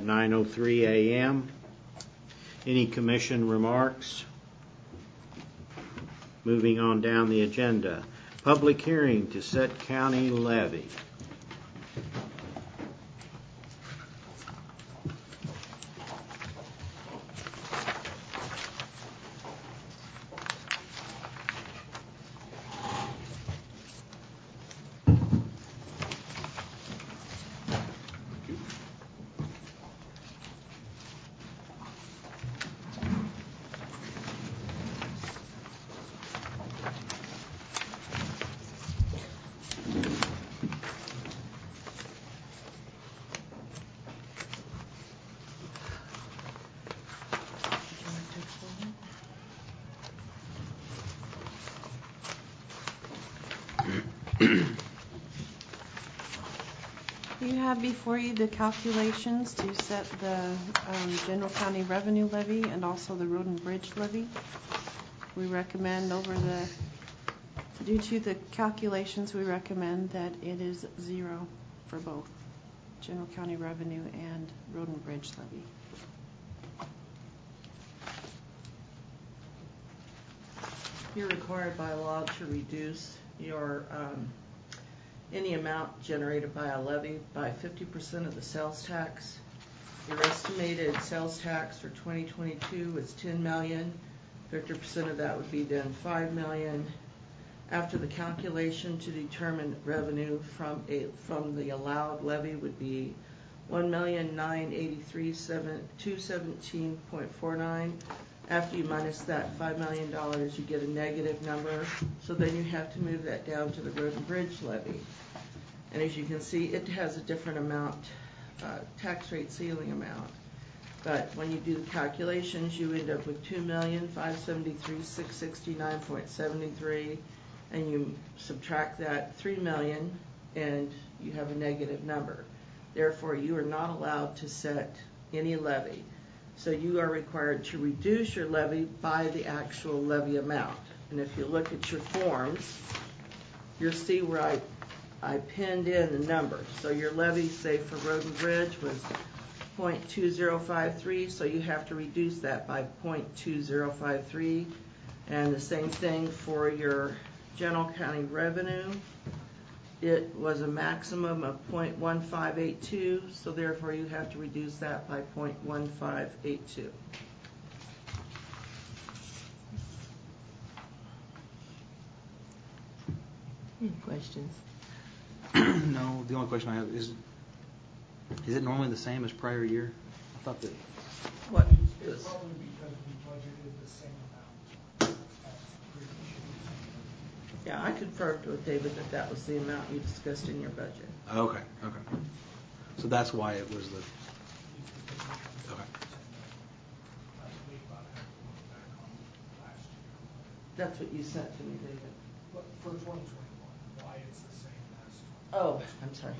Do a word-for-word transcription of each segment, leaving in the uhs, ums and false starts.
nine oh three a m Any commission remarks? Moving on down the agenda. Public hearing to set county levy. You have before you the calculations to set the um, general county revenue levy and also the road and bridge levy. We recommend over the, due to the calculations, we recommend that it is zero for both general county revenue and road and bridge levy. You're required by law to reduce your um, any amount generated by a levy by fifty percent of the sales tax. Your estimated sales tax for twenty twenty-two is ten million dollars. fifty percent of that would be then five million dollars. After the calculation to determine revenue from a from the allowed levy would be one million nine hundred eighty-three thousand two hundred seventeen point four nine. After you minus that five million dollars, you get a negative number. So then you have to move that down to the road and bridge levy. And as you can see, it has a different amount, uh, tax rate ceiling amount. But when you do the calculations, you end up with two million five hundred seventy-three thousand six hundred sixty-nine point seven three, and you subtract that three million dollars, and you have a negative number. Therefore, you are not allowed to set any levy. So you are required to reduce your levy by the actual levy amount. And if you look at your forms, you'll see where I, I pinned in the numbers. So your levy, say for road and bridge, was zero point two zero five three, so you have to reduce that by zero point two zero five three. And the same thing for your general county revenue. It was a maximum of zero point one five eight two, so therefore you have to reduce that by zero point one five eight two. Any questions? No, the only question I have is, is it normally the same as prior year? I thought that... What It's is? probably because we budgeted the same amount as previous years. Yeah, I confirmed with David that that was the amount you discussed in your budget. Okay, okay. So that's why it was the... Okay. That's what you sent to me, David. But for twenty twenty-one, why it's the same as... Oh, I'm sorry.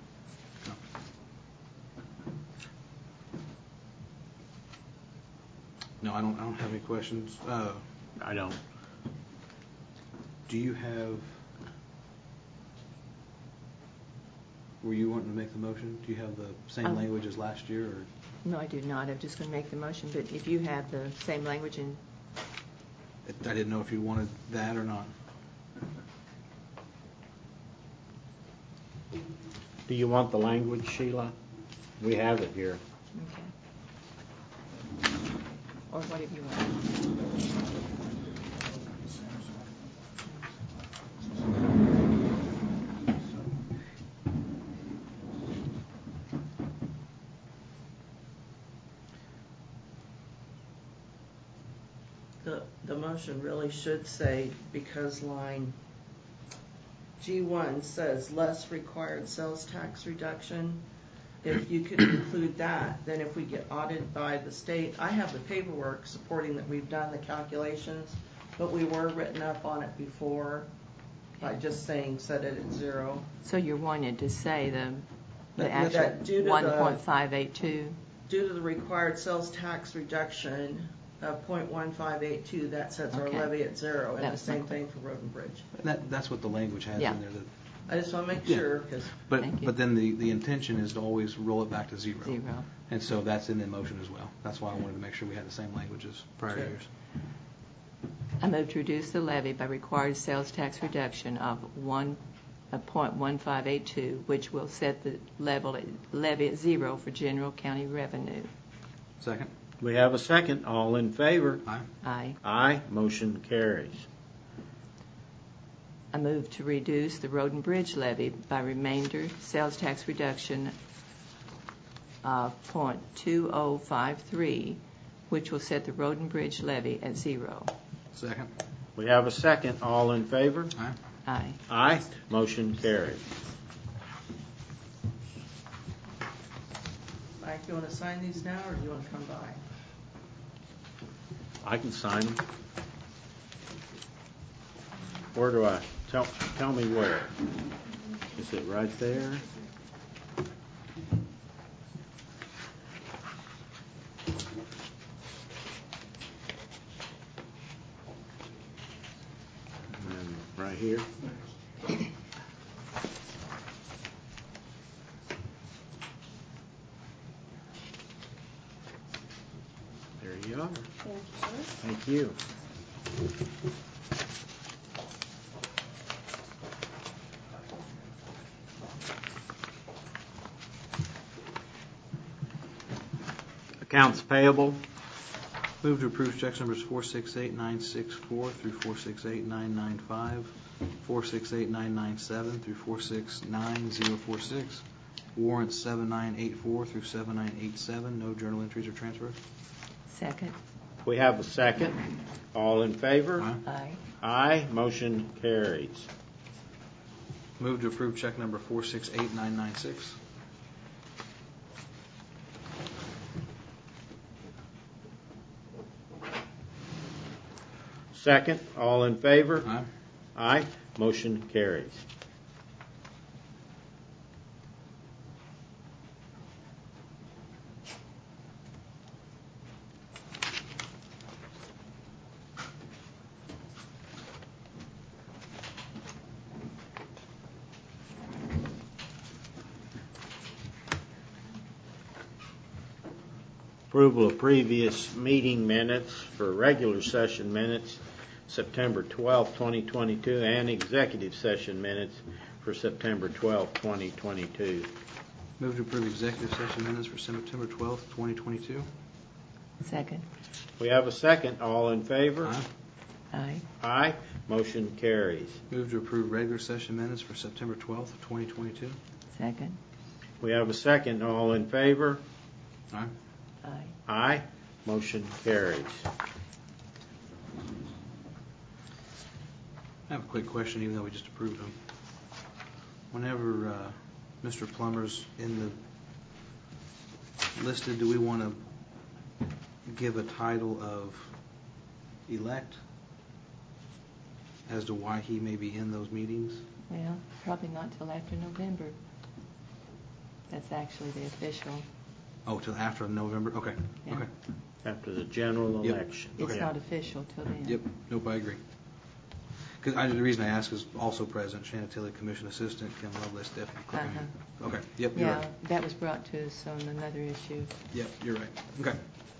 No, I don't, I don't have any questions. Uh, I don't. do you have... Were you wanting to make the motion? Do you have the same Um, language as last year? Or? No, I do not. I'm just going to make the motion. But if you have the same language in... I didn't know if you wanted that or not. Do you want the language, Sheila? We have it here. Okay. Or whatever you want. The, the motion really should say, because line G one says less required sales tax reduction, if you could include that, then if we get audited by the state, I have the paperwork supporting that we've done the calculations, but we were written up on it before by just saying set it at zero. So you're wanting to say the, the That- that due actual to one the- point five eight two? Due to the required sales tax reduction of zero point one five eight two, that sets our Okay. levy at zero, That and the was my same que- thing for road and bridge. That, that's what the language has Yeah. in there. That I just want to make Yeah. sure, because But, Thank you. but then the, the intention is to always roll it back to zero. Zero. And so that's in the motion as well. That's why I wanted to make sure we had the same language as prior Okay. years. I move to reduce the levy by required sales tax reduction of one, a point one five eight two, which will set the level at, levy at zero for general county revenue. Second? We have a second. All in favor? Aye. Aye. Aye. Motion carries. I move to reduce the road and bridge levy by remainder sales tax reduction of point two oh five three, which will set the road and bridge levy at zero. Second? We have a second. All in favor? Aye. Aye. Aye. Motion carries. Mike, you want to sign these now, or do you want to come by? I can sign them. Where do I? Tell, tell me where. Is it right there? And right here? There you are. Thank you, sir. Thank you. Accounts payable. Move to approve checks numbers four six eight nine six four through four six eight nine nine five, four six eight nine nine seven through four six nine zero four six, warrants seven nine eight four through seven nine eight seven, no journal entries or transfers. Second. We have a second. All in favor? Aye. Aye. Aye. Motion carries. Move to approve check number four six eight nine nine six. Second. All in favor? Aye. Aye. Motion carries. Approval of previous meeting minutes for regular session minutes, September twelfth, twenty twenty-two, and executive session minutes for September twelfth, twenty twenty-two. Move to approve executive session minutes for September twelfth, twenty twenty-two. Second. We have a second. All in favor? Aye. Aye. Aye. Motion carries. Move to approve regular session minutes for September twelfth, twenty twenty-two. Second. We have a second. All in favor? Aye. Aye. Aye. Motion carries. I have a quick question, even though we just approved them. Whenever uh, Mister Plummer's in the listed, do we want to give a title of elect as to why he may be in those meetings? Well, probably not till after November. That's actually the official. Oh, till after November? Okay. Yeah. Okay. After the general Yep. election. It's Yeah. not official till then. Yep. Nope, I agree. Because the reason I ask is also present Shanna Tilley, Commission Assistant, Kim Lovelace, Deputy Clerk. Uh-huh. Okay. Yep, you're Yeah, right. that was brought to us on another issue. Yep, you're right. Okay.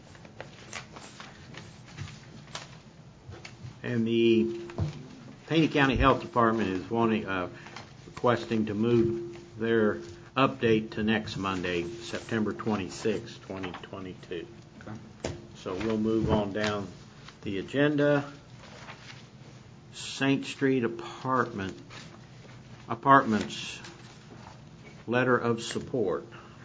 And the Taney County Health Department is wanting, uh, requesting to move their update to next Monday, September twenty-sixth, twenty twenty-two. Okay. So we'll move on down the agenda. Saint Street Apartment, Apartments, letter of support.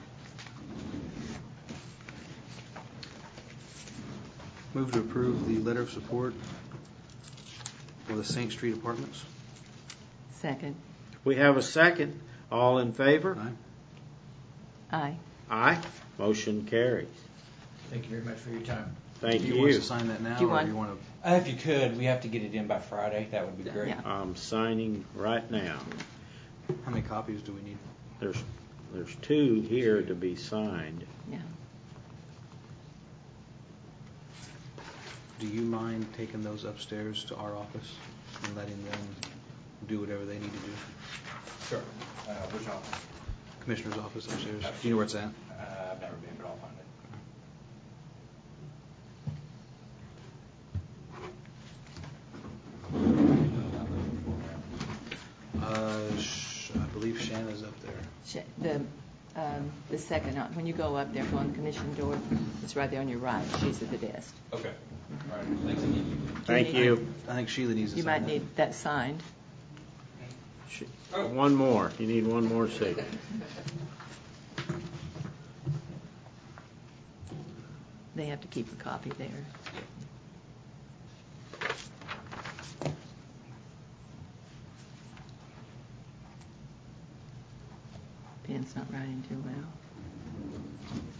Move to approve the letter of support for the Saint Street Apartments. Second. We have a second. All in favor? Aye. Aye. Aye. Motion carries. Thank you very much for your time. Thank Do you. you want us to sign that now, Do you or want- do you want to? Uh, If you could, we have to get it in by Friday. That would be great. Yeah. I'm signing right now. How many copies do we need? There's there's two here to be signed. Yeah. Do you mind taking those upstairs to our office and letting them do whatever they need to do. Sure. Uh, which office? Commissioner's office upstairs. Do you know where it's at? Uh, I've never been, but I'll find it. Uh, sh- I believe Shanna's up there. Sh- The, um, the second, uh, when you go up there, go on the commission door, it's right there on your right. She's at the desk. Okay. All right. Thanks again. Thank you. I think Sheila needs to You sign might that. need that signed. Sh- One more. You need one more signature. They have to keep a copy there. Pen's not writing too well.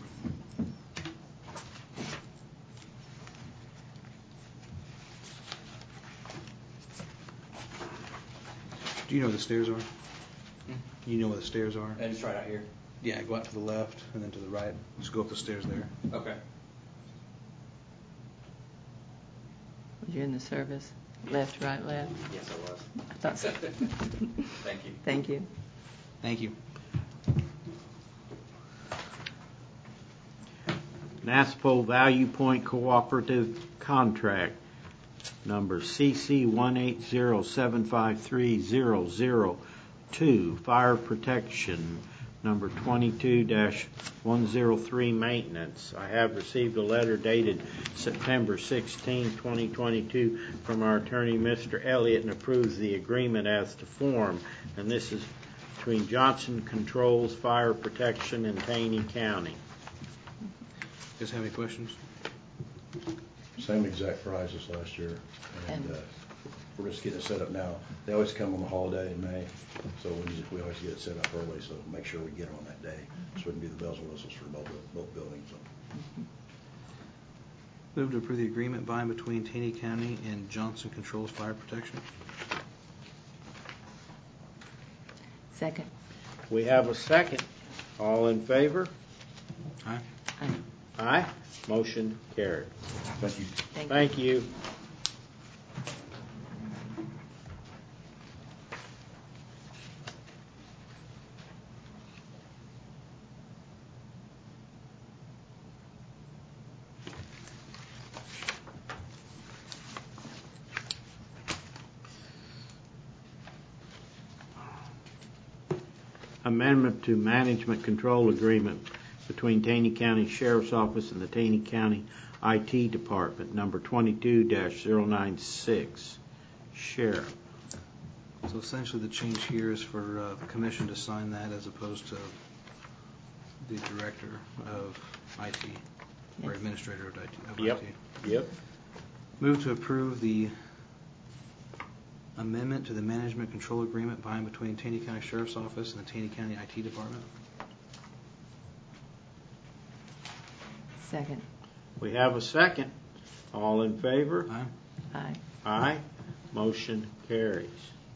Do you know where the stairs are? You know where the stairs are? And just right out here. Yeah, go out to the left and then to the right. Just go up the stairs there. Okay. Was you in the service? Left, right, left? Yes, I was. I thought so. Thank you. Thank you. Thank you. NASPO Value Point Cooperative Contract, number C C one eight zero seven five three zero zero two, Fire Protection, number twenty-two dash one oh three, Maintenance. I have received a letter dated September sixteenth, twenty twenty-two from our attorney, Mister Elliott, and approves the agreement as to form. And this is between Johnson Controls Fire Protection and Taney County. Guys have any questions? Same exact price as last year, and uh, we're just getting it set up now. They always come on the holiday in May, so we just, we always get it set up early, so make sure we get them on that day, so we can do the bells and whistles for both, both buildings. Move to approve the agreement by and between Taney County and Johnson Controls Fire Protection. Second. We have a second. All in favor? Aye. Aye. Aye. Motion carried. Thank you. Thank you. Thank you. Amendment to Management Control Agreement between Taney County Sheriff's Office and the Taney County I T Department, number twenty-two dash zero nine six. Sheriff. So essentially the change here is for uh, the commission to sign that as opposed to the director of I T, or Yes. administrator of I T. of Yep. I T. Yep. Move to approve the amendment to the management control agreement by and between Taney County Sheriff's Office and the Taney County I T Department. Second. We have a second. All in favor? Aye. Aye. Aye. Motion carries.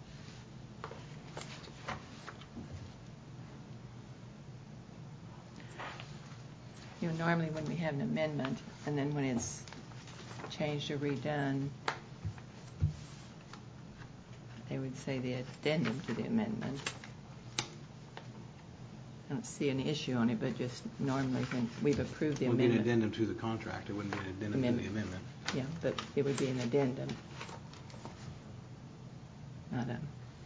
You know, normally when we have an amendment, and then when it's changed or redone, they would say the addendum to the amendment. I don't see any issue on it, but just normally when we've approved the It would be an amendment. addendum to the contract. It wouldn't be an addendum to the amendment. Yeah, but it would be an addendum. Not a,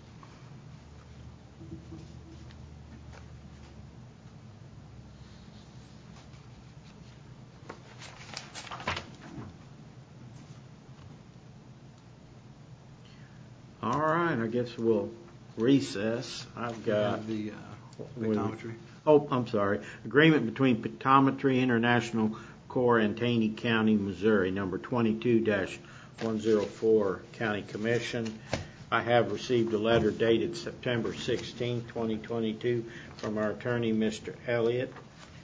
All right, I guess we'll recess. I've We got, have the uh, Wait. pictometry. oh, I'm sorry. Agreement between Pictometry International Corps and Taney County, Missouri, number twenty-two dash one oh four, County Commission. I have received a letter dated September sixteenth, twenty twenty-two from our attorney, Mister Elliott.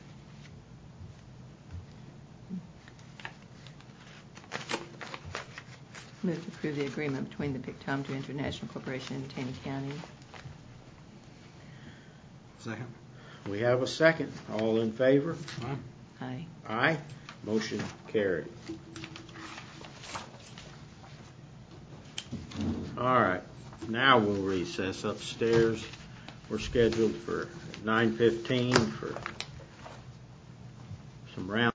move to approve the agreement between the Pictometry International Corporation and Taney County. Second. We have a second. All in favor? Aye. Aye. Aye. Motion carried. All right. Now we'll recess upstairs. We're scheduled for nine fifteen for some round.